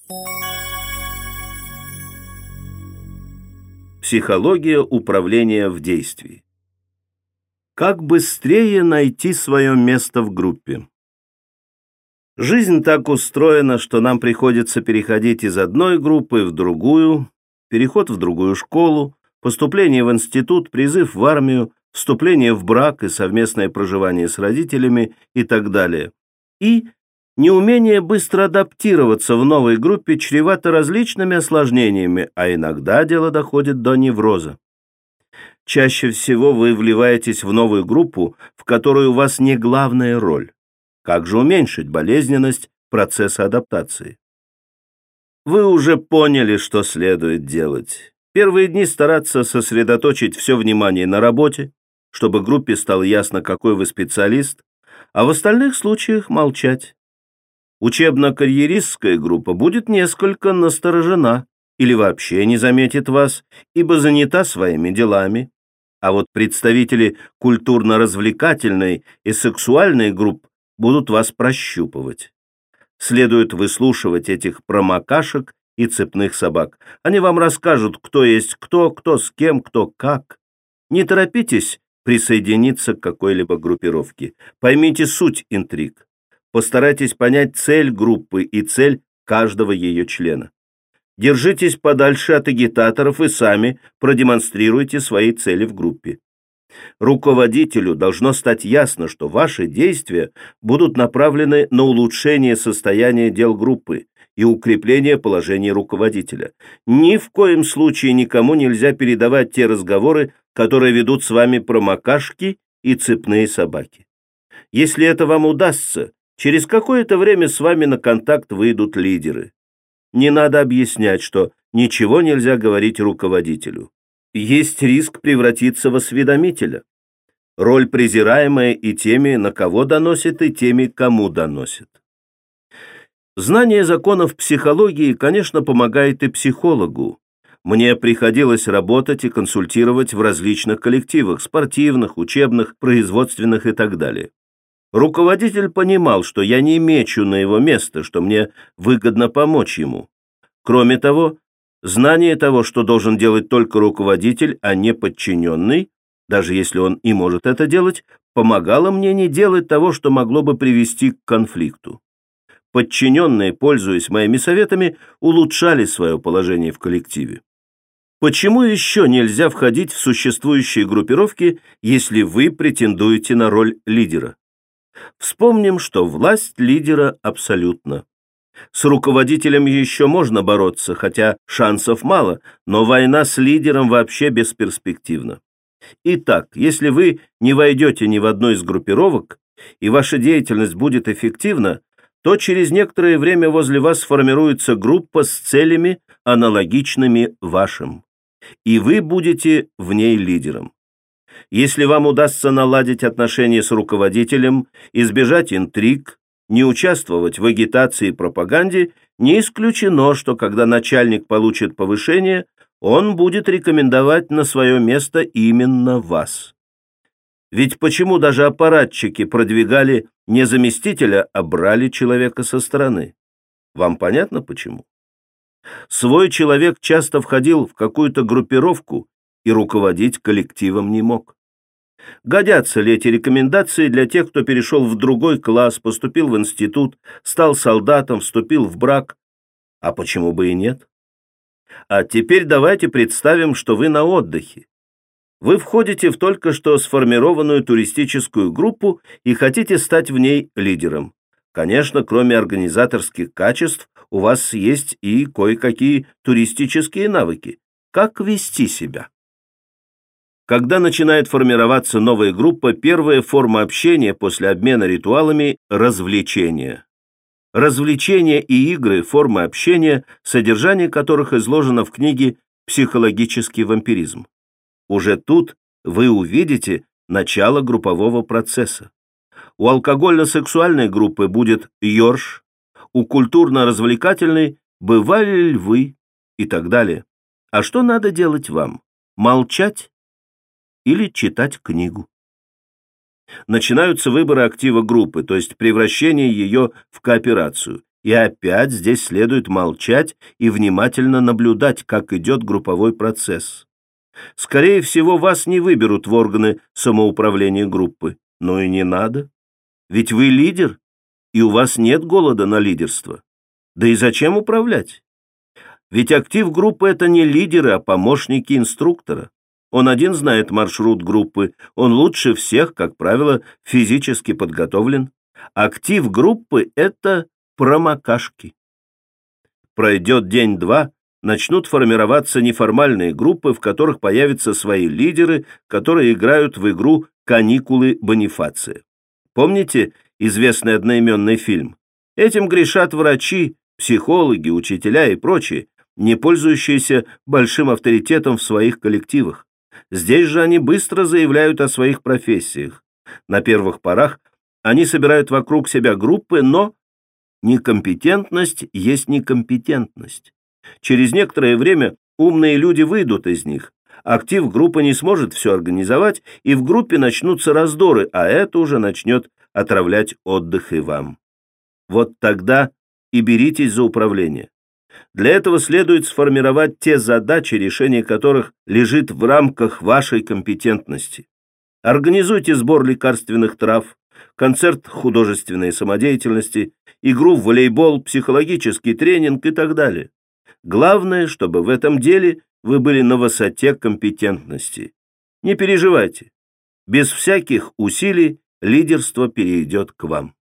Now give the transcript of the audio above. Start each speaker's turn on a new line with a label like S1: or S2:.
S1: Психология управления в действии. Как быстрее найти свое место в группе? Жизнь так устроена, что нам приходится переходить из одной группы в другую, переход в другую школу, поступление в институт, призыв в армию, вступление в брак и совместное проживание с родителями и так далее. И неумение быстро адаптироваться в новой группе чревато различными осложнениями, а иногда дело доходит до невроза. Чаще всего вы вливаетесь в новую группу, в которой у вас не главная роль. Как же уменьшить болезненность процесса адаптации? Вы уже поняли, что следует делать. Первые дни стараться сосредоточить все внимание на работе, чтобы группе стало ясно, какой вы специалист, а в остальных случаях молчать. Учебно-карьеристская группа будет несколько насторожена или вообще не заметит вас, ибо занята своими делами. А вот представители культурно-развлекательной и сексуальной групп будут вас прощупывать. Следует выслушивать этих промокашек и цепных собак. Они вам расскажут, кто есть кто с кем, кто как. Не торопитесь присоединиться к какой-либо группировке. Поймите суть интриг. Постарайтесь понять цель группы и цель каждого ее члена. Держитесь подальше от агитаторов и сами продемонстрируйте свои цели в группе. Руководителю должно стать ясно, что ваши действия будут направлены на улучшение состояния дел группы и укрепление положения руководителя. Ни в коем случае никому нельзя передавать те разговоры, которые ведут с вами промокашки и цепные собаки. Если это вам удастся, через какое-то время с вами на контакт выйдут лидеры. Не надо объяснять, что ничего нельзя говорить руководителю. Есть риск превратиться в осведомителя. Роль презираемая и теми, на кого доносит, и теми, кому доносит. Знание законов психологии, конечно, помогает и психологу. Мне приходилось работать и консультировать в различных коллективах, спортивных, учебных, производственных и так далее. Руководитель понимал, что я не мечу на его место, что мне выгодно помочь ему. Кроме того, знание того, что должен делать только руководитель, а не подчиненный, даже если он и может это делать, помогало мне не делать того, что могло бы привести к конфликту. Подчиненные, пользуясь моими советами, улучшали свое положение в коллективе. Почему еще нельзя входить в существующие группировки, если вы претендуете на роль лидера? Вспомним, что власть лидера абсолютна. С руководителем еще можно бороться, хотя шансов мало, но война с лидером вообще бесперспективна. Итак, если вы не войдете ни в одну из группировок, и ваша деятельность будет эффективна, то через некоторое время возле вас сформируется группа с целями, аналогичными вашим, и вы будете в ней лидером. Если вам удастся наладить отношения с руководителем, избежать интриг, не участвовать в агитации и пропаганде, не исключено, что когда начальник получит повышение, он будет рекомендовать на свое место именно вас. Ведь почему даже аппаратчики продвигали не заместителя, а брали человека со стороны? Вам понятно почему? Свой человек часто входил в какую-то группировку и руководить коллективом не мог. Годятся ли эти рекомендации для тех, кто перешел в другой класс, поступил в институт, стал солдатом, вступил в брак? А почему бы и нет? А теперь давайте представим, что вы на отдыхе. Вы входите в только что сформированную туристическую группу и хотите стать в ней лидером. Конечно, кроме организаторских качеств, у вас есть и кое-какие туристические навыки. Как вести себя? Когда начинает формироваться новая группа, первая форма общения после обмена ритуалами – развлечения. Развлечения и игры – формы общения, содержание которых изложено в книге «Психологический вампиризм». Уже тут вы увидите начало группового процесса. У алкогольно-сексуальной группы будет ёрш, у культурно-развлекательной – бывали львы и так далее. А что надо делать вам? Молчать или читать книгу? Начинаются выборы актива группы, то есть превращение ее в кооперацию. И опять здесь следует молчать и внимательно наблюдать, как идет групповой процесс. Скорее всего, вас не выберут в органы самоуправления группы. Но и не надо. Ведь вы лидер, и у вас нет голода на лидерство. Да и зачем управлять? Ведь актив группы — это не лидеры, а помощники инструктора. Он один знает маршрут группы, он лучше всех, как правило, физически подготовлен. Актив группы — это промокашки. Пройдет день-два, начнут формироваться неформальные группы, в которых появятся свои лидеры, которые играют в игру «Каникулы Бонифация». Помните известный одноименный фильм? Этим грешат врачи, психологи, учителя и прочие, не пользующиеся большим авторитетом в своих коллективах. Здесь же они быстро заявляют о своих профессиях. На первых порах они собирают вокруг себя группы, но некомпетентность есть некомпетентность. Через некоторое время умные люди выйдут из них. Актив группы не сможет все организовать, и в группе начнутся раздоры, а это уже начнет отравлять отдых и вам. Вот тогда и беритесь за управление. Для этого следует сформировать те задачи, решение которых лежит в рамках вашей компетентности. Организуйте сбор лекарственных трав, концерт художественной самодеятельности, игру в волейбол, психологический тренинг и так далее. Главное, чтобы в этом деле вы были на высоте компетентности. Не переживайте. Без всяких усилий лидерство перейдет к вам.